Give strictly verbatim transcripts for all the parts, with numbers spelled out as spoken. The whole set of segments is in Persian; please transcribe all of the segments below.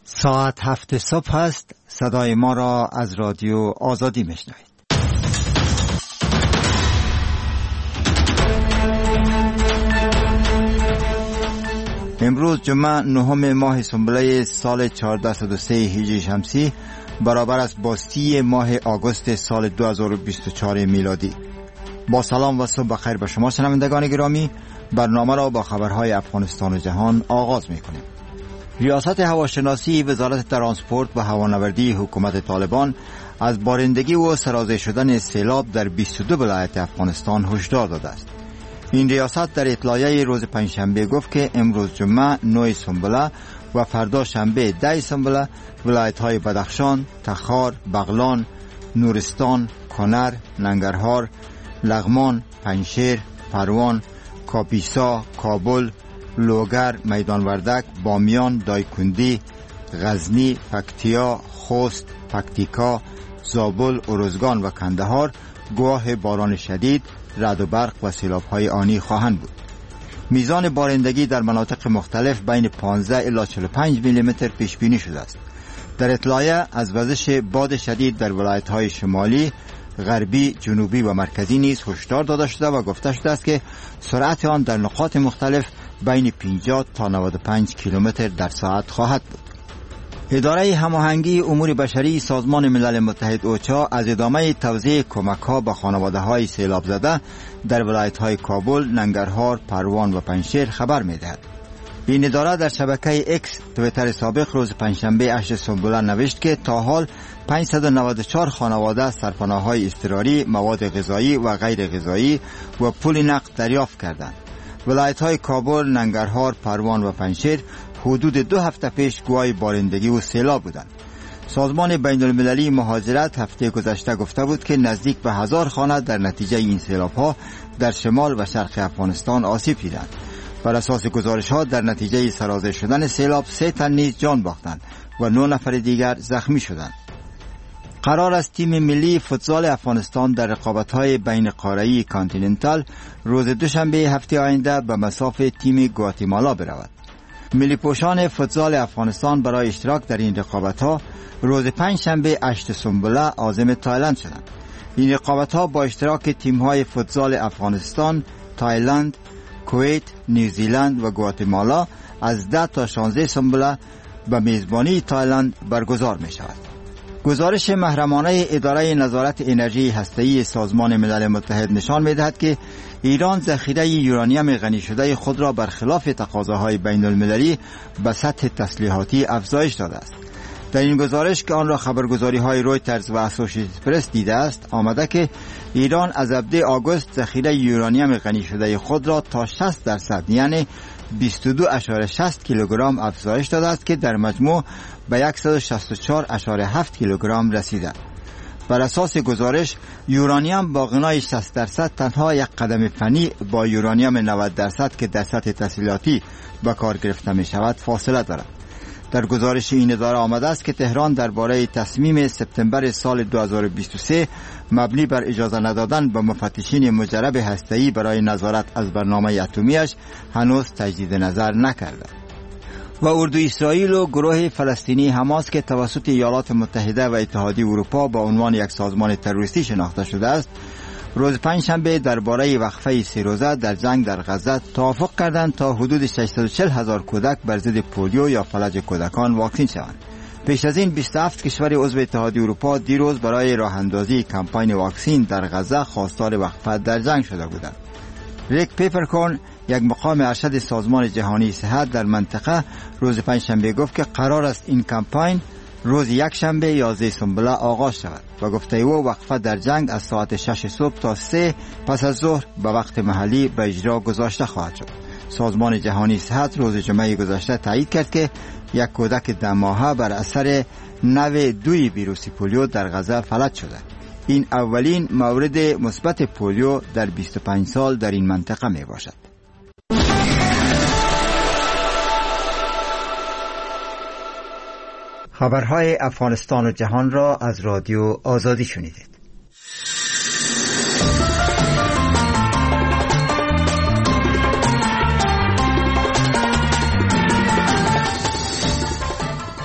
ساعت هفت صبح است. صدای ما را از رادیو آزادی میشنوید. امروز جمعه نهم ماه سنبله سال چهارصد و سه هجری شمسی برابر است با سی ماه آگوست سال دو هزار و بیست و چهار میلادی. با سلام و صبح بخیر به شما شنوندگان گرامی، برنامه را با خبرهای افغانستان و جهان آغاز می‌کنیم. ریاست هواشناسی وزارت ترانسپورت و هوانوردی حکومت طالبان از بارندگی و سرازیر شدن سیلاب در بیست و دو ولایت افغانستان هشدار داده است. این ریاست در اطلاعیه روز پنجشنبه گفت که امروز جمعه نه سنبله و فردا شنبه ده سنبله ولایت‌های بدخشان، تخار، بغلان، نورستان، کنر، ننگرهار، لغمان، پنجشیر، پروان، کاپیسا، کابل، لوگر، میدان وردک، بامیان، دایکندی، غزنی، پکتیا، خوست، پکتیکا، زابل، ارزگان و کندهار گواه باران شدید، رعد و برق و سیلاب‌های آنی خواهند بود. میزان بارندگی در مناطق مختلف بین پانزده الی چهل و پنج میلی متر پیش بینی شده است. در اطلاعیه از وزش باد شدید در ولایت‌های شمالی، غربی، جنوبی و مرکزی نیز هشدار داده شده و گفته شده است که سرعت آن در نقاط مختلف بین پنجاه تا نود و پنج کیلومتر در ساعت خواهد بود. اداره هماهنگی امور بشری سازمان ملل متحد اوچا از ادامه توزیع کمک‌ها به خانواده‌های سیلاب زده در ولایت‌های کابل، ننگرهار، پروان و پنجشیر خبر می‌دهد. این اداره در شبکه اکس توییتر سابق روز پنجشنبه هشت سنبله نوشت که تا حال پانصد و نود و چهار خانواده سرپناه‌های اضطراری، مواد غذایی و غیر غذایی و پول نقد دریافت کردند. ولایت‌های کابل، ننگرهار، پروان و پنجشیر حدود دو هفته پیش گواه بارندگی و سیلاب بودند. سازمان بین المللی مهاجرت هفته گذشته گفته بود که نزدیک به هزار خانه در نتیجه این سیلاب‌ها در شمال و شرق افغانستان آسیب دیدند. بر اساس گزارش‌ها در نتیجه سرازیر شدن سیلاب سه تن نیز جان باختند و نه نفر دیگر زخمی شدند. قرار است تیم ملی فوتزال افغانستان در رقابت‌های بین قاره‌ای کانتیننتال روز دوشنبه هفته آینده به مصاف تیم گواتیمالا برود. ملی پوشان فوتزال افغانستان برای اشتراک در این رقابت‌ها روز پنجشنبه هشت سنبله عازم تایلند شدند. این رقابت‌ها با اشتراک تیم‌های فوتزال افغانستان، تایلند، کویت، نیوزیلند و گواتیمالا از ده تا شانزده سنبله به میزبانی تایلند برگزار می‌شود. گزارش محرمانه اداره نظارت انرژی هسته‌ای سازمان ملل متحد نشان می‌دهد که ایران ذخیره یورانیم غنی شده خود را برخلاف تقاضاهای بین المللی به سطح تسلیحاتی افزایش داده است. در این گزارش که آن را خبرگزاری‌های رویترز و اسوسییتد پرس دیده است، آمده که ایران از هفده آگوست ذخیره یورانیم غنی شده خود را تا شصت درصد یعنی بیست و دو اشاره شصت کیلوگرم افزایش داده است که در مجموع به صد و شصت و چهار اشاره هفت کیلوگرم رسیده. بر اساس گزارش یورانیم با غنای شصت درصد تنها یک قدم فنی با یورانیم نود درصد که در سطح تسلیحاتی به کار گرفته می شود فاصله دارد. در گزارش این اداره آمده است که تهران درباره تصمیم سپتامبر سال دو هزار و بیست و سه مبنی بر اجازه ندادن به مفتشین مجرب هسته‌ای برای نظارت از برنامه اتمیش هنوز تجدید نظر نکرده. و اردوی اسرائیل و گروه فلسطینی حماس که توسط ایالات متحده و اتحادیه اروپا با عنوان یک سازمان تروریستی شناخته شده است، روز پنجشنبه درباره وقفه سه روزه در جنگ در غزه توافق کردند تا حدود ششصد و چهل هزار کودک بر ضد پولیو یا فلج کودکان واکسین شوند. پیش از این بیست و هفت کشور عضو اتحادیه اروپا دیروز برای راه اندازی کمپاین واکسین در غزه خواستار وقفه در جنگ شده بودند. ریک پیپرکورن، یک مقام ارشد سازمان جهانی صحت در منطقه، روز پنجشنبه گفت که قرار است این کمپاین روز یک شنبه یازده سنبله آغاز شود و گفته او وقفه در جنگ از ساعت شش صبح تا سه پس از ظهر به وقت محلی به اجرا گذاشته خواهد شد. سازمان جهانی صحت روز جمعه گذشته تایید کرد که یک کودک ده ماهه بر اثر نوع دوی ویروس پولیو در غزه فلج شده. این اولین مورد مثبت پولیو در بیست و پنج سال در این منطقه می باشد. خبرهای افغانستان و جهان را از رادیو آزادی شنیدید.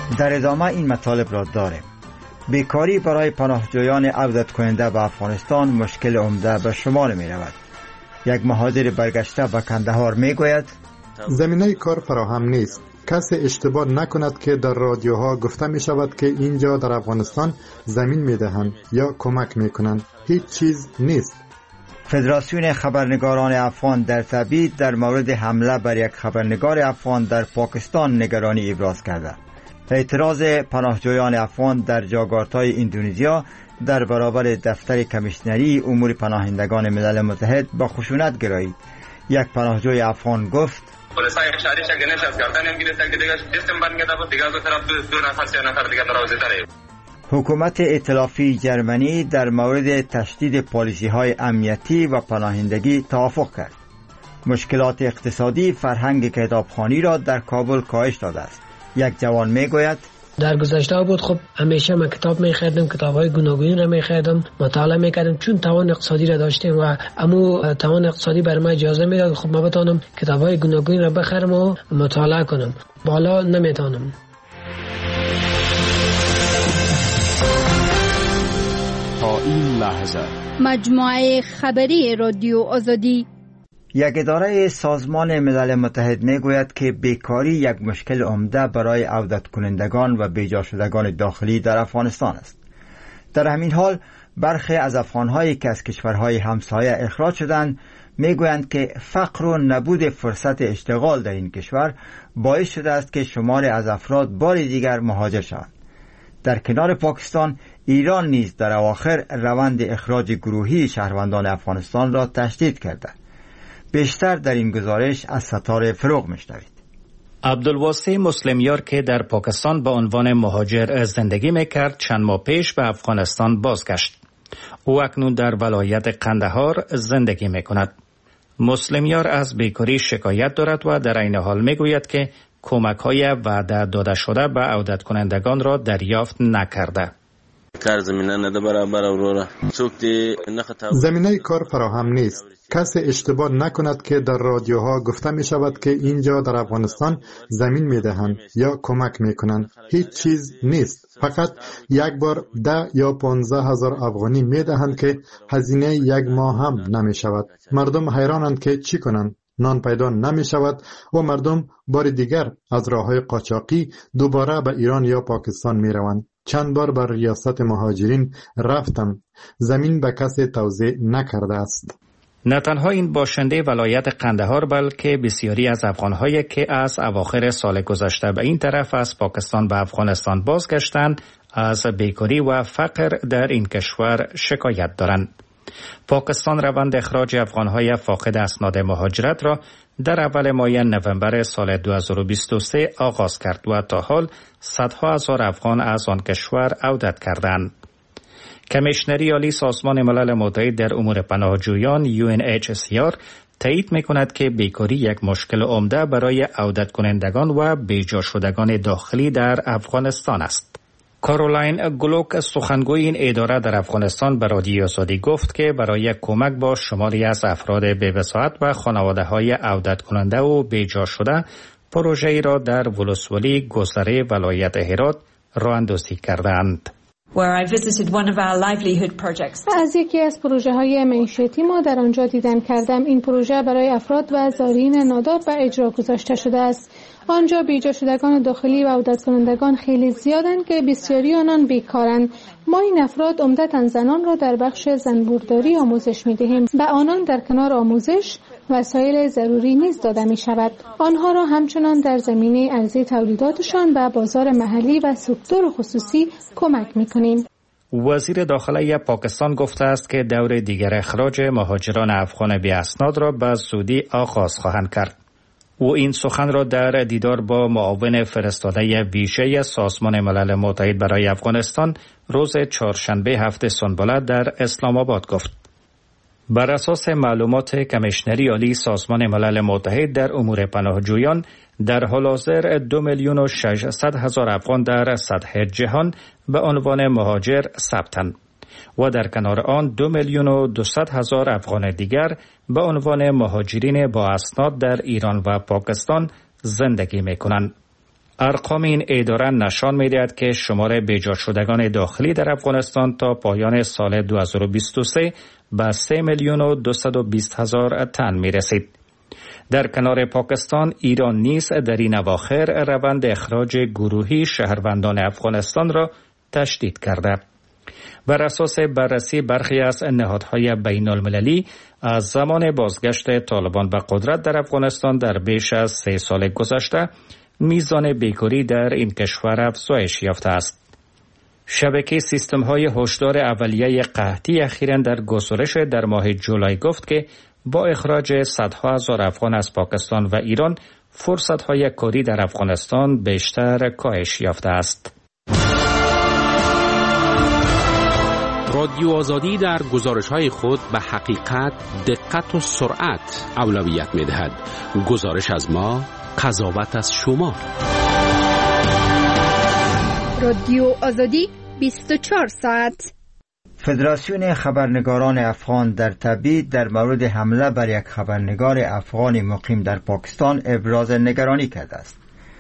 در ادامه این مطالب را داریم. بیکاری برای پناهجویان عودت کننده به افغانستان مشکل عمده به شمار می رود. یک مهاجر برگشته به کندهار می گوید زمینه کار فراهم نیست. کسی اشتباه نکند که در رادیوها گفته می شود که اینجا در افغانستان زمین می دهند یا کمک می کنند. هیچ چیز نیست. فدراسیون خبرنگاران افغان در تبعید در مورد حمله بر یک خبرنگار افغان در پاکستان نگرانی ابراز کرده. اعتراض پناهجویان افغان در جاکارتای اندونزیا در برابر دفتر کمیشنری امور پناهندگان ملل متحد با خشونت گرایید. یک پناهجوی افغان گفت حکومت ائتلافی جرمنی در مورد تشدید پالیسی‌های امنیتی و پناهندگی توافق کرد. مشکلات اقتصادی فرهنگ کتابخوانی را در کابل کاهش داده است. یک جوان میگوید در گذشته بود خب همیشه من کتاب می‌خریدم، کتاب‌های گوناگون را می‌خریدم، مطالعه می‌کردم چون توان اقتصادی را داشتیم و امو توان اقتصادی بر من اجازه میداد خب من بتونم کتاب‌های گوناگون را بخرم و مطالعه کنم. بالا نمیتونم. تا این لحظه مجموعه خبری رادیو آزادی. یک اداره سازمان ملل متحد میگوید که بیکاری یک مشکل عمده برای عودت کنندگان و بیجا شدگان داخلی در افغانستان است. در همین حال برخی از افغانهایی که از کشورهای همسایه اخراج شدند میگویند که فقر و نبود فرصت اشتغال در این کشور باعث شده است که شماری از افراد بار دیگر مهاجر شوند. در کنار پاکستان، ایران نیز در اواخر روند اخراج گروهی شهروندان افغانستان را تشدید کرده. بیشتر در این گزارش از ستاره فروغ میشنوید. عبدالواسع مسلمیار که در پاکستان به عنوان مهاجر زندگی میکرد چند ماه پیش به افغانستان بازگشت. او اکنون در ولایت قندهار زندگی میکند. مسلمیار از بیکاری شکایت دارد و در این حال میگوید که کمک‌های وعده داده شده به عودت کنندگان را دریافت نکرده. کار زمینه نده برابر اورورا زمینه کار فراهم نیست. کسی اشتباه نکند که در رادیوها گفته می شود که اینجا در افغانستان زمین می دهند یا کمک می کنند. هیچ چیز نیست. فقط یک بار ده یا پانزده هزار افغانی می دهند که هزینه یک ماه هم نمی شود. مردم حیرانند که چی کنند. نان پیدا نمی شود و مردم بار دیگر از راههای قاچاقی دوباره به ایران یا پاکستان می روند. چند بار بر ریاست مهاجرین رفتم. زمین به کسی توزیع نکرده است. نه تنها این باشنده ولایت قندهار بلکه بسیاری از افغان‌هایی که از اواخر سال گذشته به این طرف از پاکستان به افغانستان بازگشتند از بیکاری و فقر در این کشور شکایت دارند. پاکستان روند اخراج افغان‌های فاقد اسناد مهاجرت را در اول ماه نوامبر سال دو هزار و بیست و سه آغاز کرد و تا حال صدها هزار افغان از آن کشور عودت کردند. کمیشنری عالی سازمان ملل متحد در امور پناهجویان یو ان اچ سی آر تایید می‌کند که بیکاری یک مشکل عمده برای عودت کنندگان و بیجا شدگان داخلی در افغانستان است. کارولاین گلوک سخنگوی این اداره در افغانستان به رادیو آزادی گفت که برای کمک با شماری از افراد بی‌وساحت و خانواده‌های عودت کننده و بیجا شده پروژه‌ای را در ولسوالی گذره ولایت هرات راه‌اندازی کردند. از یکی از پروژه های معیشتی ما در آنجا دیدن کردم. این پروژه برای افراد و زائرین نادار به اجرا گذاشته شده است. آنجا بیجا شدگان داخلی و عودت کنندگان خیلی زیادند که بسیاری آنان بیکارند. ما این افراد عمدتاً زنان را در بخش زنبورداری آموزش می دهیم. به آنان در کنار آموزش وسایل ضروری نیز داده می شود. آنها را همچنان در زمینه عرضه تولیداتشان به بازار محلی و سکتور خصوصی کمک می کنیم. وزیر داخلی پاکستان گفته است که دور دیگر اخراج مهاجران افغان بی اسناد را به زودی آغاز خواهند کرد. او این سخن را در دیدار با معاون فرستاده ویژه سازمان ملل متحد برای افغانستان روز چهارشنبه هفته سنبله در اسلام آباد گفت. بر اساس معلومات کمیشنری عالی سازمان ملل متحد در امور پناهجویان، در حال حاضر دو میلیون و ششصد هزار افغان در سطح جهان به عنوان مهاجر ثبتند و در کنار آن دو میلیون و دویست هزار افغان دیگر به عنوان مهاجرین با اسناد در ایران و پاکستان زندگی می کنند. ارقام این اداره نشان می‌دهد که شمار بیجا شدگان داخلی در افغانستان تا پایان سال دو هزار و بیست و سه به سه میلیون و دویست و بیست هزار تن می‌رسید. در کنار پاکستان، ایران نیز در این اواخر روند اخراج گروهی شهروندان افغانستان را تشدید کرده. بر اساس بررسی برخی از نهادهای بین المللی، از زمان بازگشت طالبان به قدرت در افغانستان در بیش از سه سال گذشته، میزان بیکاری در این کشور افزایش یافته است. شبکه سیستم‌های هشدار اولیه قحطی اخیراً در گزارش در ماه جولای گفت که با اخراج صدها هزار افغان از پاکستان و ایران، فرصت‌های کاری در افغانستان بیشتر کاهش یافته است. رادیو آزادی در گزارش‌های خود به حقیقت، دقت و سرعت اولویت می‌دهد. گزارش از ما، قضاوت از شما. رادیو آزادی بیست و چهار ساعت. فدراسیون خبرنگاران افغان در تبعید در مورد حمله بر یک خبرنگار افغانی مقیم در پاکستان ابراز نگرانی کرده است.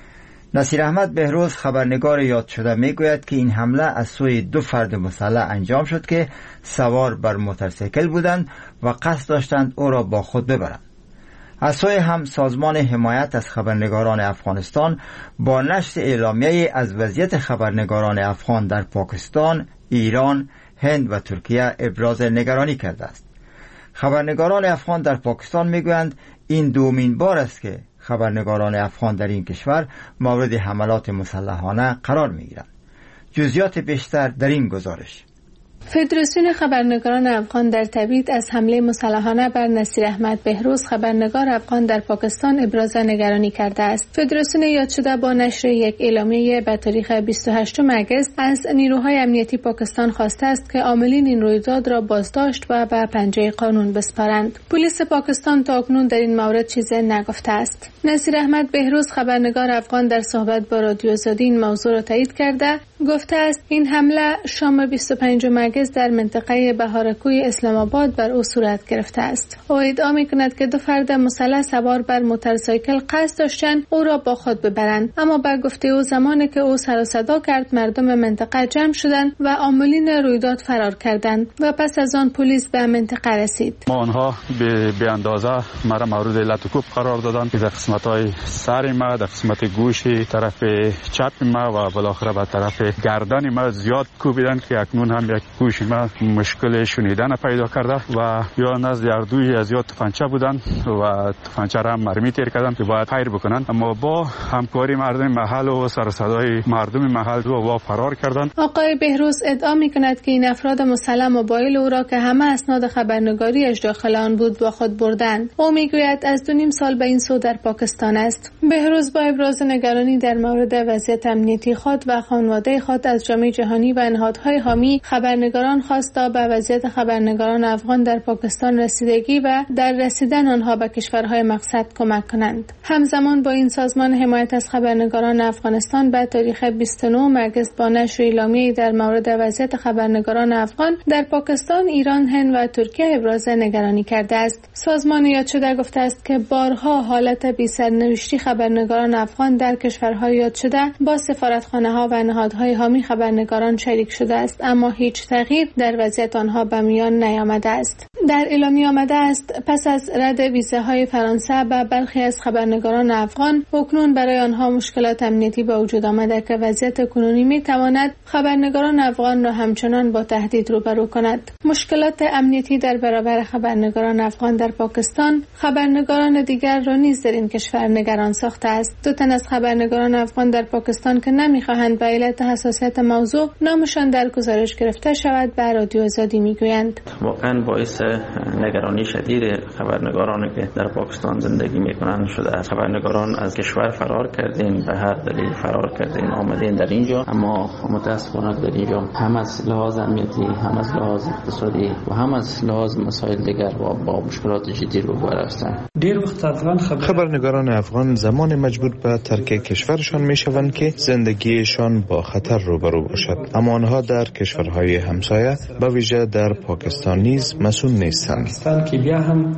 نصیر احمد بهروز، خبرنگار یاد شده، میگوید که این حمله از سوی دو فرد مسلح انجام شد که سوار بر موتورسیکل بودند و قصد داشتند او را با خود ببرند. از سوی هم سازمان حمایت از خبرنگاران افغانستان با نشر اعلامیه از وضعیت خبرنگاران افغان در پاکستان، ایران، هند و ترکیه ابراز نگرانی کرده است. خبرنگاران افغان در پاکستان میگویند این دومین بار است که خبرنگاران افغان در این کشور مورد حملات مسلحانه قرار میگیرند. جزئیات بیشتر در این گزارش. فدراسیون خبرنگاران افغان در تبعید از حمله مسلحانه بر نصیر احمد بهروز، خبرنگار افغان در پاکستان، ابراز نگرانی کرده است. فدراسیون یاد شده با نشر یک اعلامیه به تاریخ بیست و هشتم اگست از نیروهای امنیتی پاکستان خواسته است که عاملین این رویداد را بازداشت و به پنجه قانون بسپارند. پلیس پاکستان تا اکنون در این مورد چیزی نگفته است. نصیر احمد بهروز، خبرنگار افغان، در صحبت با رادیو آزادی این موضوع را تایید کرده گفته است این حمله شام بیست و پنجم اگست در منطقه بهارکوی اسلام آباد بر او صورت گرفته است. او ادعا می‌کند که دو فرد مسلح سوار بر موتورسیکل قصد داشتند او را با خود ببرند، اما بر گفته او زمانی که او سر و صدا کرد مردم منطقه جمع شدند و عاملین رویداد فرار کردند و پس از آن پلیس به منطقه رسید. ما آنها به به اندازه مرا مورد لطوکوب قرار دادند که در قسمت‌های سر ما، در قسمت گوش طرف چپ ما و بالاخره به طرف گردن ما زیاد کوبیدند که اکنون هم یک گوش ما مشکل شنیدن پیدا کرده و یا نزد اردوی از یاد تفنگچه بودن و تفنگچه را هم مرمی تیر کردن که باید خیر بکنن، اما با همکاری مردم محل و سر و صدای مردم محل رو وا فرار کردند. آقای بهروز ادعا می‌کند که این افراد مسلح موبایل او را که همه اسناد خبرنگاریش داخل آن بود با خود بردند. او میگوید از دو نیم سال به این سو در پاکستان است. بهروز با ابراز نگرانی در مورد وضعیت امنیتی خود و خانواده خود از جامعه جهانی و نهادهای حامی خبرنگاران خواست تا به وضعیت خبرنگاران افغان در پاکستان رسیدگی و در رسیدن آنها به کشورهای مقصد کمک کنند. همزمان با این سازمان حمایت از خبرنگاران افغانستان به تاریخ بیست و نه اگست با نشر اعلامیه‌ای در مورد وضعیت خبرنگاران افغان در پاکستان، ایران، هند و ترکیه ابراز نگرانی کرده است. سازمان یاد شده گفته است که بارها حالت بی‌سرنوشتی خبرنگاران افغان در کشورهای یاد شده با سفارتخانه‌ها و نهادهای حامی خبرنگاران شریک شده است، اما هیچ تغییر در وضعیت آنها به میان نیامده است. در اعلامیه آمده است پس از رد ویزاهای فرانسه به برخی از خبرنگاران افغان، اکنون برای آنها مشکلات امنیتی به وجود آمده که وضعیت کنونی می تواند خبرنگاران افغان را همچنان با تهدید روبرو کند. مشکلات امنیتی در برابر خبرنگاران افغان در پاکستان خبرنگاران دیگر را نیز در این کشور نگران ساخته است. دو تن از خبرنگاران افغان در پاکستان که نمی‌خواهند به علت حساسیت موضوع نامشان در گزارش گرفته شود به رادیو آزادی میگویند. واقعا باعث نگرانی شدید خبرنگارانی که در پاکستان زندگی میکنند شده است. خبرنگاران از کشور فرار کردین، به هر دلیل فرار کردین، آمدین در اینجا، اما متاسفانه در اینجا هم از لحاظ امنیتی، هم از لحاظ اقتصادی و هم از لحاظ مسائل دیگر و با مشکلات جدی روبرو هستند. دیر وقت افغان خبر... خبرنگاران افغان زمان مجبور به ترک کشورشان میشوند که زندگیشان با خطر روبرو باشد، اما آنها در کشورهای همسایه به ویژه در پاکستان نیز مسئول نیستند. پاکستان که بیا هم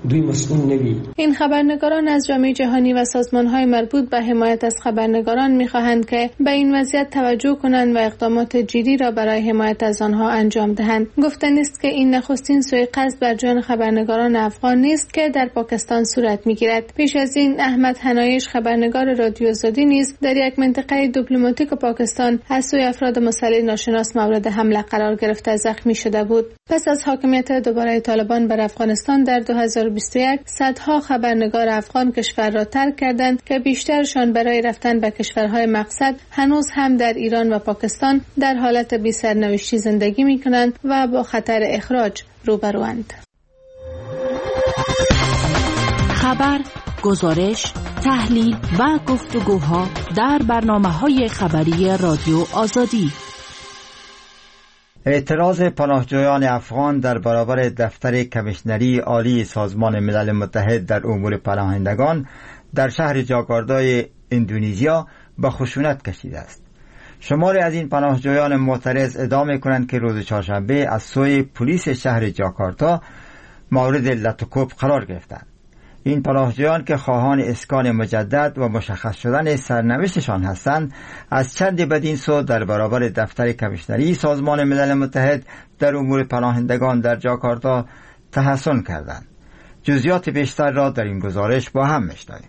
دوی مسئول نوی. این خبرنگاران از جامعه جهانی و سازمان‌های مربوط به حمایت از خبرنگاران می‌خواهند که به این وضعیت توجه کنند و اقدامات جدی را برای حمایت از آنها انجام دهند. گفتنی است که این نخستین سوء قصد بر جان خبرنگاران افغان نیست که در پاکستان صورت می‌گیرد. پیش از این احمد حنایش خبرنگار رادیو آزادی نیز در یک منطقه دیپلماتیک پاکستان از سوی افراد مسلح ناشناس مورد حمله قرار گرفته زخمی شده بود. پس از حاکمیت دوباره طالبان بر افغانستان در دو هزار و بیست و یک صدها خبرنگار افغان کشور را ترک کردند که بیشترشان برای رفتن به کشورهای مقصد هنوز هم در ایران و پاکستان در حالت بی سرنوشتی زندگی می کنند و با خطر اخراج روبروند. خبر، گزارش، تحلیل و گفتگوها در برنامه‌های خبری رادیو آزادی. اعتراض پناهجویان افغان در برابر دفتر کمیشنری عالی سازمان ملل متحد در امور پناهندگان در شهر جاکارتای اندونزیا به خشونت کشیده است. شماری از این پناهجویان معترض ادعا می‌کنند که روز چهارشنبه از سوی پلیس شهر جاکارتا مورد لطوکوب قرار گرفتند. این پناهجویان که خواهان اسکان مجدد و مشخص شدن سرنوشتشان هستند، از چند بدین سو در برابر دفتر کمیشنری سازمان ملل متحد در امور پناهندگان در جاکارتا تحصن کردند. جزئیات بیشتر را در این گزارش با هم میشنویم.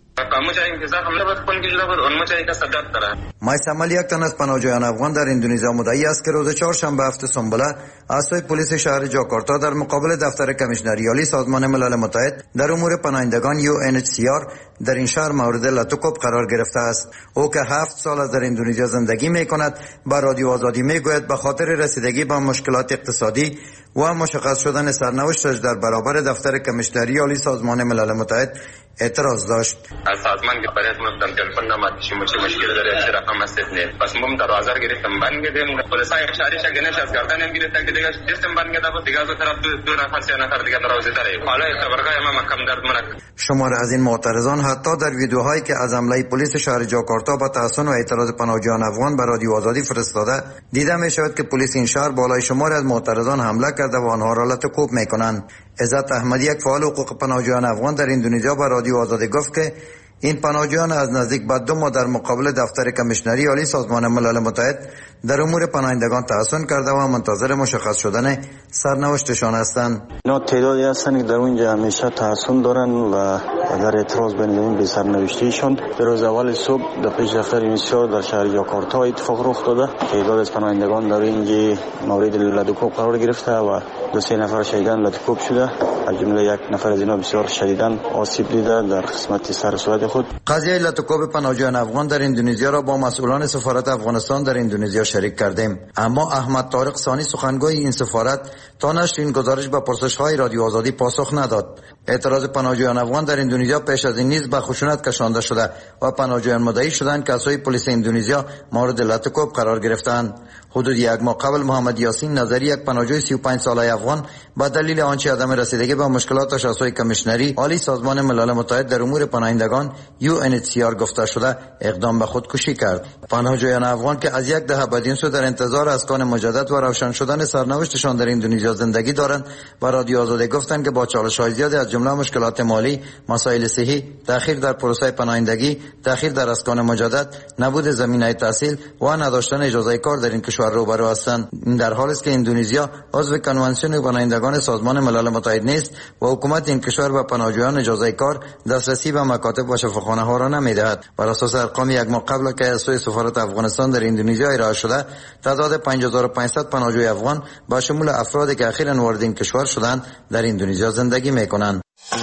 مایسمال یک تن از پناهجویان افغان در اندونزیا مدعی است که روز چهارشنبه هفت سنبله از سوی پلیس شهر جاکارتا در مقابل دفتر کمیشنری عالی سازمان ملل متحد در امور پناهندگان یو ان اچ سی آر در این شهر مورد لطوکوب قرار گرفته است. او که هفت سال از در اندونزیا زندگی می کند با رادیو آزادی می گوید به خاطر رسیدگی به مشکلات اقتصادی و مشخص شدن سرنوشتش در برابر دفتر کمیشنری عالی سازمان ملل متحد اعتراض داشت. از سازمان که برای من تلفن نماد چی مشکل داره چه رقم است نه پس من در بازار گرفتم بند گردم پلیسای شهری شگنش از گردن گرفت که دیگه سیستم بند گرفت بود دیگه از طرف دو نفر سه نفر دیگه ناراضی داره حالا خبرگاه ما کم درد منک. شمار از این معترضان حتی در ویدیوهایی که از حمله پلیس شهر جاکارتا با تحصن و اعتراض پناهجویان افغان به رادیو آزادی فرستاده دیده می شود که پلیس این شهر بالای شمار از معترضان حمله کرده و آنها را لطوکوب می کنند. عزت احمدی یک فعال حقوق پناهجویان افغان در اندونزیا با رادیو آزادی گفت که این پناهجویان از نزدیک به دو ماه در مقابل دفتر کمیشنری عالی سازمان ملل متحد در امور پناهندگان تحصن کرده و منتظر مشخص شدن سرنوشتشان هستند. اینا تعدادی هستند که در اونجا همیشه تحصن دارن و در اعتراض به این به سرنوشتیشون در روز اول صبح در پیش دفتر اینسیا در شهر جاکارتا اتفاق رخ داده. تعداد از پناهندگان در اینجا مورد لطوکوب قرار گرفته و دو سه نفر شهیدان لطوکوب شده. از جمله یک نفر از اینا بسیار شدیداً آسیب دیده در قسمت سر و صورت خود. قضیه لطوکوب پناهجویان افغان در اندونزیا را با مسئولان سفارت افغانستان در اندونزیا شریک کردیم، اما احمد طارق ثانی سخنگوی این سفارت تا نشر این گزارش به پرسش‌های رادیو آزادی پاسخ نداد. اعتراض پناهجویان افغان در اندونزیا پیش از این نیز به خشونت کشانده شده و پناهجویان مدعی شدند که از سوی پلیس اندونزیا مورد لطوکوب قرار گرفتند. حدود یک ماه قبل محمد یاسین نظری یک پناهجوی سی و پنج ساله افغان با دلیل آنچه عدم رسیدگی به مشکلاتش از سوی کمیشنری عالی سازمان ملل متحد در امور پناهندگان یو ان اچ سی آر گفته شده اقدام به خودکشی کرد. پناهجویان افغان که از یک دهه بدین سو در انتظار اسکان مجدد و روشن شدن سرنوشتشان در اندونزیا زندگی دارند و رادیو آزادی گفتند که با چالش‌های زیادی از جمله مشکلات مالی، مسائل صحی، تأخیر در پروسه پناهندگی، تأخیر در اسکان مجدد، نبود زمینه تحصیل و نداشتن اجازه کار در این کشور روبرو هستند. این در حالی است که اندونزیا عضو کنوانسیون پناهندگان سازمان ملل متحد نیست و حکومت این کشور به پناهجویان اجازه کار، دسترسی به مکاتب و شفاخانه ها را نمی‌دهد. بر اساس ارقام یک ماه قبل که از سوی سفارت افغانستان در اندونزیا ارائه شده، تعداد پنج هزار و پانصد پناهجوی افغان با شمول افرادی که اخیراً وارد این کشور شدند در اندونزیا زندگی می‌کنند.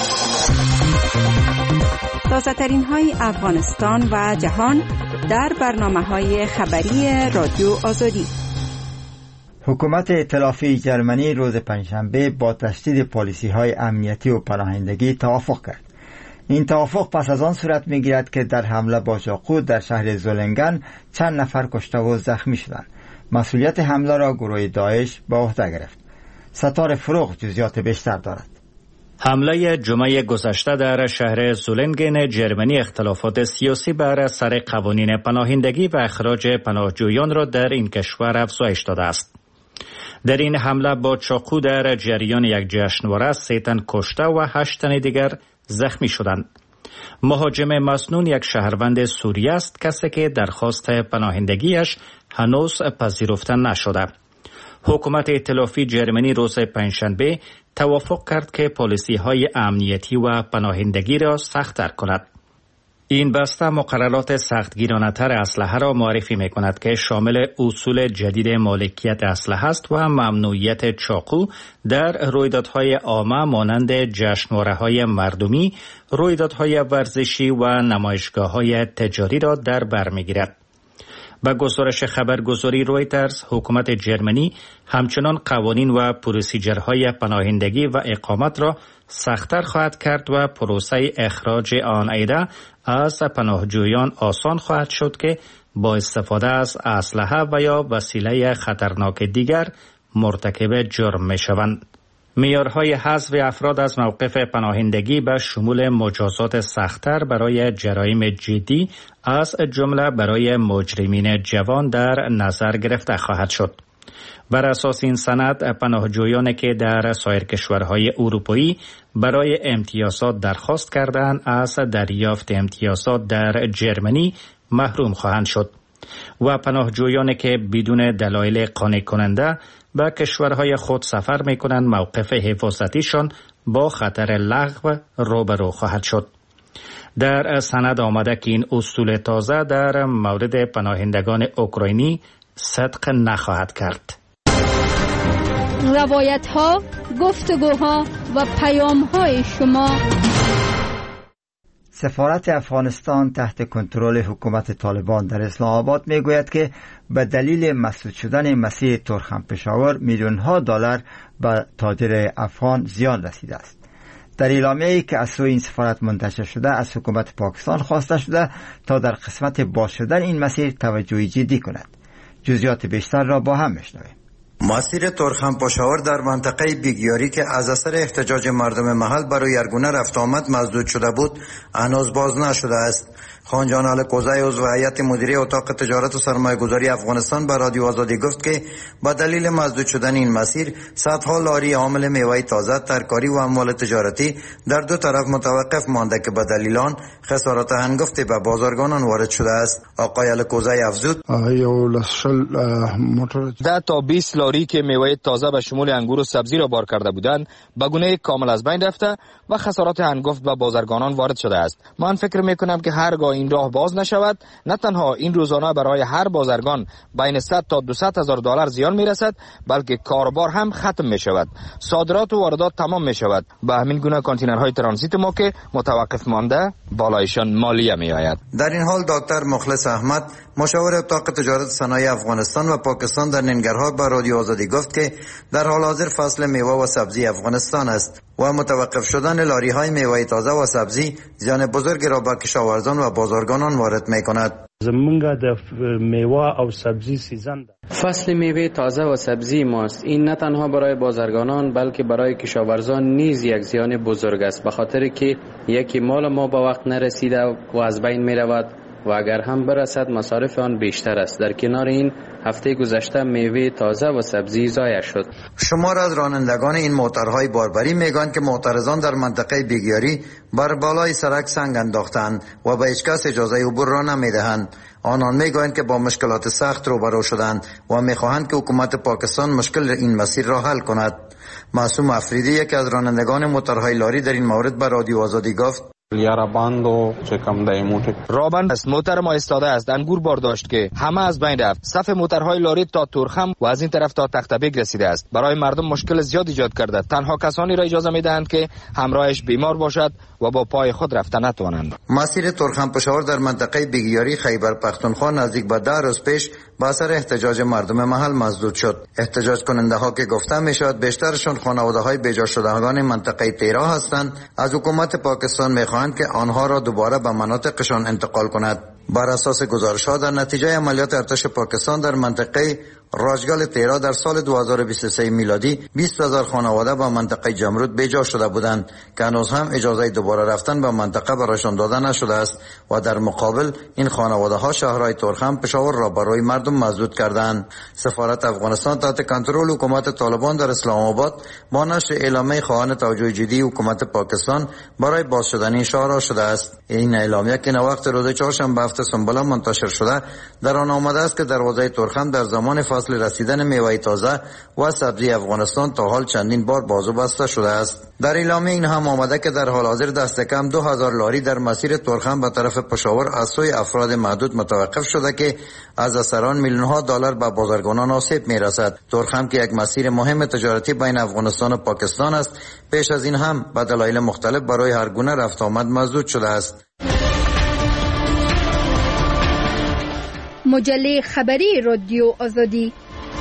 تازه‌ترین های افغانستان و جهان در برنامه‌های خبری رادیو آزادی. حکومت ائتلافی جرمنی روز پنجشنبه با تشدید پالیسی‌های امنیتی و پناهندگی توافق کرد. این توافق پس از آن صورت می‌گیرد که در حمله با چاقو در شهر زولنگن چند نفر کشته و زخمی شدند. مسئولیت حمله را گروه داعش به عهده گرفت. ستار فروغ جزئیات بیشتر دارد. حمله جمعه گذشته در شهر زولنگن جرمنی اختلافات سیاسی بر سر قوانین پناهندگی و اخراج پناهجویان را در این کشور افزایش داده است. در این حمله با چاقو در جریان یک جشنواره سه تن کشته و هشت تن دیگر زخمی شدند. مهاجم مسنون یک شهروند سوریه است، کسی که درخواست پناهندگیش هنوز پذیرفته نشده. حکومت ائتلافی جرمنی روز پنجشنبه توافق کرد که پالیسی‌های امنیتی و پناهندگی را سخت‌تر کند. این بسته مقررات سختگیرانه‌تر اسلحه را معرفی می‌کند که شامل اصول جدید مالکیت اسلحه است و ممنوعیت چاقو در رویدادهای عامه مانند جشنواره‌های مردمی، رویدادهای ورزشی و نمایشگاه‌های تجاری را در بر می‌گیرد. با گزارش خبرگزاری رویترز، حکومت جرمنی همچنان قوانین و پروسیجرهای پناهندگی و اقامت را سخت‌تر خواهد کرد و پروسه اخراج آن عیده از پناهجویان آسان خواهد شد که با استفاده از اسلحه و یا وسیله خطرناک دیگر مرتکب جرم می‌شوند. معیارهای حذف افراد از موقف پناهندگی به شمول مجازات سخت‌تر برای جرایم جدی از جمله برای مجرمین جوان در نظر گرفته خواهد شد. بر اساس این سند، پناهجویانی که در سایر کشورهای اروپایی برای امتیازات درخواست کردند از دریافت امتیازات در جرمنی محروم خواهند شد و پناهجویانی که بدون دلایل قانع کننده به کشورهای خود سفر می کنند موقف حفاظتیشان با خطر لغو روبرو خواهد شد. در سند آمده که این اصول تازه در مورد پناهندگان اوکراینی صدق نخواهد کرد. روایت ها، گفتگوها و پیام های شما. سفارت افغانستان تحت کنترل حکومت طالبان در اسلام آباد می گوید که به دلیل مسدود شدن مسیر ترخم پشاور میلیون ها دلار به تاجر افغان زیان رسیده است. در اعلامیه‌ای که از سوی این سفارت منتشر شده، از حکومت پاکستان خواسته شده تا در قسمت باز شدن این مسیر توجه جدی کند. جزئیات بیشتر را با هم میشنویم. مسیر ترخم پشاور در منطقه بیگیاری که از اثر احتجاج مردم محل برای یرگونه رفت آمد مسدود شده بود، هنوز باز نشده است. خان جان ال کوزای عضو هیئت مدیره اتاق تجارت و سرمایه گذاری افغانستان به رادیو آزادی گفت که با دلیل مسدود شدن این مسیر صدها لاری حامل میوه تازه، ترکاری و اموال تجارتی در دو طرف متوقف مانده که به دلیل آن خسارات هنگفتی به بازارگانان وارد شده است. آقای ال کوزای افزود: ده تا بیست لاری که میوه تازه به شمول انگور و سبزی را بار کرده بودند به گونه کامل از بین رفته و خسارات هنگفت به بازارگانان وارد شده است. من فکر میکنم که هرگاه این راه باز نشود، نه تنها این روزانه برای هر بازرگان بین صد تا دویست هزار دلار زیان میرسد، بلکه کاروبار هم ختم میشود. صادرات و واردات تمام میشود. به همین گونه کانتینرهای ترانزیت ما که متوقف مانده بالایشان مالیه میآید. در این حال دکتر مخلص احمد، مشاور اتاق تجارت صنایع افغانستان و پاکستان در ننگرهار به رادیو آزادی گفت که در حال حاضر فصل میوه و سبزی افغانستان است و متوقف شدن لاری های میوه تازه و سبزی زیان بزرگی را به کشاورزان و بازارگانان وارد می کند. زمونږ د میوه او سبزی سیزن فصل میوه تازه و سبزی ماست. این نه تنها برای بازرگانان بلکه برای کشاورزان نیز یک زیان بزرگ است، به خاطر که یکی مال ما به وقت نرسیده و از بین می رود و اگر هم برسد مصارف آن بیشتر است. در کنار این هفته گذشته میوه تازه و سبزی ضایع شد. شمار از رانندگان این موترهای باربری میگن که معترضان در منطقه بیگیاری بر بالای سرک سنگ انداختند و به هیچ کس اجازه عبور را نمیدهند. آنان میگویند که با مشکلات سخت روبرو شدند و میخواهند که حکومت پاکستان مشکل این مسیر را حل کند. معصوم افریدی، یکی از رانندگان موترهای لاری، در این مورد به رادیو آزادی گفت: رابند است، موتر ما ایستاده است، انگور بار داشت که همه از بین رفت. صف موترهای لاری تا تورخم و از این طرف تا تختبیگ رسیده است. برای مردم مشکل زیاد ایجاد کرده. تنها کسانی را اجازه میدهند که همراهش بیمار باشد و با پای خود رفته نتوانند. مسیر تورخم پشاور در منطقه بیگیاری خیبر پختونخوا نزدیک به ده روز پیش با اثر احتجاج مردم محل مسدود شد. احتجاج کننده ها که گفته می شود بیشترشون خانواده های بیجا شدگان منطقه تیرا هستند، از حکومت پاکستان می خواهند که آنها را دوباره به مناطقشان انتقال کند. بر اساس گزارش ها، در نتیجه عملیات ارتش پاکستان در منطقه راجگل تیرا در سال دو هزار و بیست و سه میلادی بیست هزار خانواده به منطقه جمرود بیجا شده بودند که هنوز هم اجازه دوباره رفتن به منطقه برایشان داده نشده است و در مقابل این خانواده ها شهرهای ترخم، پشاور را برای مردم مسدود کردند. سفارت افغانستان تحت کنترل حکومت طالبان در اسلام آباد با نشر اعلامیه خواهان توجه جدی حکومت پاکستان برای باز شدن شهرها شده است. این اعلامیه که وقت روز چهارشنبه هفته سنبله منتشر شده در آن آمده است که دروازه ترخم در زمان فصل رسیدن میوه تازه و سبزی افغانستان تا حال چندین بار باز و بسته شده است. در اعلامیه این هم آمده که در حال حاضر دست کم دو هزار لاری در مسیر ترخم به طرف پشاور از سوی افراد محدود متوقف شده که از اثر آن میلیون ها دلار به بازرگانان آسیب میرسد. ترخم که یک مسیر مهم تجارتی بین افغانستان و پاکستان است، پیش از این هم به دلایل مختلف برای هر گونه رفت آمد مسدود شده است. مجله خبری رادیو آزادی.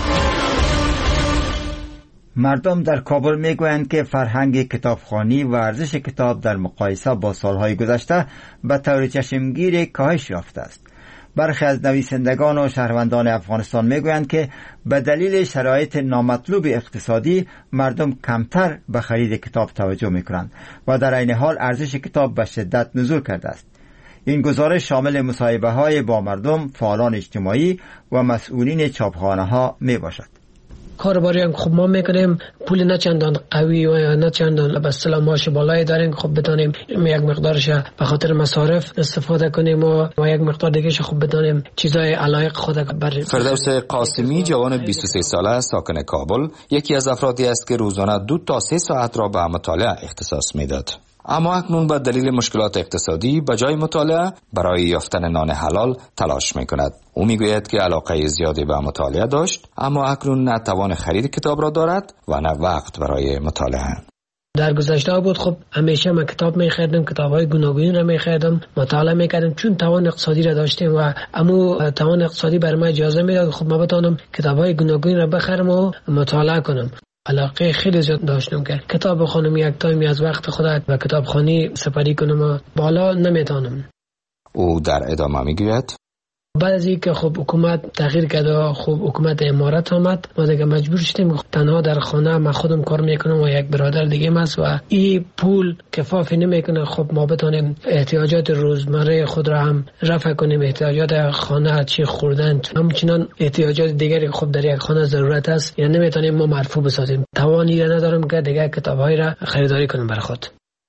مردم در کابل میگویند که فرهنگ کتابخوانی و ارزش کتاب در مقایسه با سالهای گذشته به طور چشمگیر کاهش یافته است. برخی از نویسندگان و شهروندان افغانستان میگویند که به دلیل شرایط نامطلوب اقتصادی مردم کمتر به خرید کتاب توجه میکنند و در عین حال ارزش کتاب به شدت نزول کرده است. این گزارش شامل مصاحبه های با مردم، فعالان اجتماعی و مسئولین چاپخانه ها می باشد. کارباری هم خب ما میکنیم، پول نه چندان قوی و نه چندان به اصطلاح معاش بالایی داریم، خب بتونیم یک مقدارش به خاطر مصارف استفاده کنیم و, و یک مقدار دیگه خب بتونیم چیزای علایق خود بر. فردوس قاسمی جوان بیست و سه ساله ساکن کابل یکی از افرادی است که روزانه دو تا سه ساعت را به مطالعه اختصاص میداد. اما اکنون به دلیل مشکلات اقتصادی به جای مطالعه برای یافتن نان حلال تلاش می کند. او می گوید که علاقه زیادی به مطالعه داشت، اما اکنون نه توان خرید کتاب را دارد و نه وقت برای مطالعه. در گذشته بود خب همیشه من کتاب می‌خریدم، کتاب‌های گوناگون را می‌خریدم، مطالعه می‌کردم چون توان اقتصادی را داشتیم و اما توان اقتصادی بر من اجازه میداد خب من بتونم کتاب‌های گوناگون را بخرم و مطالعه کنم. علاقه خیلی زیاد داشتم که کتاب بخونم، یک تایمی از وقت خودت و کتابخوانی سپری کنم و بالا نمیتونم. او در ادامه میگوید بعد از اینکه خب حکومت تغییر کرد و خب حکومت امارات آمد، ما دیگه مجبور شدیم تنها در خانه من خودم کار میکنم و یک برادر دیگه است و این پول کفافی نمیکنه خب ما بتونیم احتیاجات روزمره خود را هم رفع کنیم، احتیاجات خانه چی خوردن، همچنان احتیاجات دیگری خب در یک خانه ضرورت است، یعنی نمیتونیم ما مرفوع بسازیم. توانی را ندارم که دیگه کتاب‌های را خریداری کنم برای خود.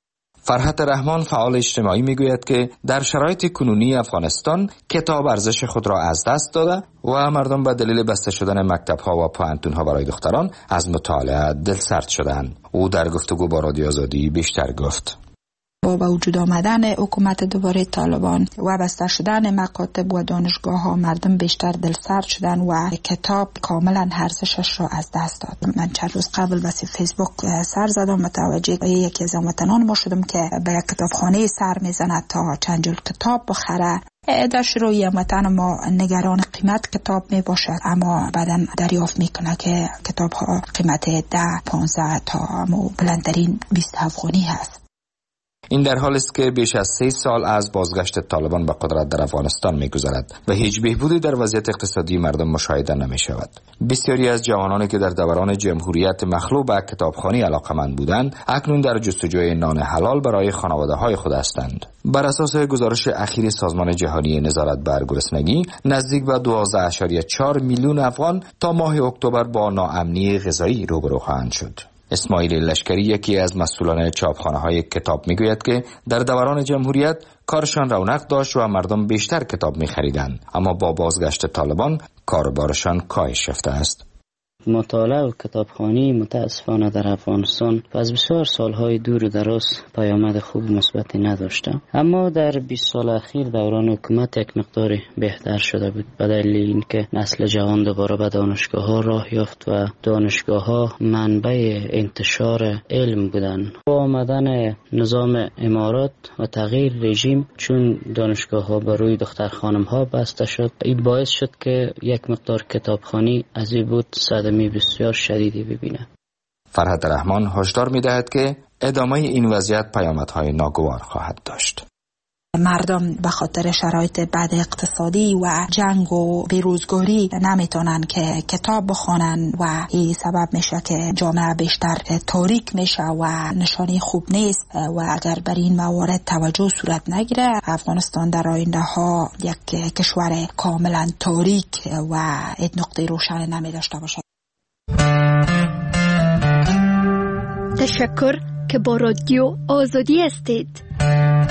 فرحت رحمان فعال اجتماعی میگوید که در شرایط کنونی افغانستان کتاب ارزش خود را از دست داده و مردم به دلیل بسته شدن مکتب‌ها و پوهنتون‌ها برای دختران از مطالعه دلسرد شدند. او در گفتگو با رادیو آزادی بیشتر گفت. با به وجود آمدن حکومت دوباره طالبان و بسته شدن مکاتب و دانشگاه ها مردم بیشتر دلسرد شدن و کتاب کاملا ارزشش را از دست داد. من چند روز قبل واسه فیسبوک سر زدم، متوجه یکی از هموطنان ما شدم که به یک کتابخانه سر میزند تا چند جلد کتاب بخره. در شروع هموطن ما نگران قیمت کتاب می باشد، اما بعدا دریافت میکنه که کتاب ها قیمت ده پانزده تا بلندترین بیست افغانی هست. این در حالی است که بیش از سه سال از بازگشت طالبان به قدرت در افغانستان می‌گذرد و هیچ بهبودی در وضعیت اقتصادی مردم مشاهده نمی‌شود. بسیاری از جوانانی که در دوران جمهوریت مخلوع به کتابخوانی علاقه‌مند بودند، اکنون در جستجوی نان حلال برای خانواده‌های خود هستند. بر اساس گزارش اخیر سازمان جهانی نظارت بر گرسنگی، نزدیک به دوازده ممیز چهار میلیون افغان تا ماه اکتبر با ناامنی غذایی روبرو خواهند شد. اسماعیل لشکری یکی از مسئولان چاپخانه‌های کتاب میگوید که در دوران جمهوریت کارشان رونق داشت و مردم بیشتر کتاب می‌خریدند، اما با بازگشت طالبان کاربارشان کاهش یافته است. مطالعه و کتابخوانی متاسفانه در افغانستان از بسیار سالهای دور و دراز پیامد خوب مثبتی نداشته، اما در بیست سال اخیر دوران حکومت یک مقدار بهتر شده بود به دلیل اینکه نسل جوان دوباره به دانشگاه ها راه یافت و دانشگاه ها منبع انتشار علم بودند. با آمدن نظام امارات و تغییر رژیم، چون دانشگاه ها بر روی دختر خانم ها بسته شد، این باعث شد که یک مقدار کتابخوانی از این بود صدمه بسیار شدیدی ببینه. فرحت رحمان هشدار می‌دهد که ادامه این وضعیت پیامدهای ناگوار خواهد داشت. مردم به خاطر شرایط بد اقتصادی و جنگ و بیروزگاری نمیتونن که کتاب بخونن و این سبب میشه که جامعه بیشتر تاریک میشه و نشانی خوب نیست و اگر بر این موارد توجه صورت نگیره افغانستان در آینده ها یک کشور کاملا تاریک و یک نقطه روشن نمی داشته باشه. تشکر که با رادیو آزادی هستید.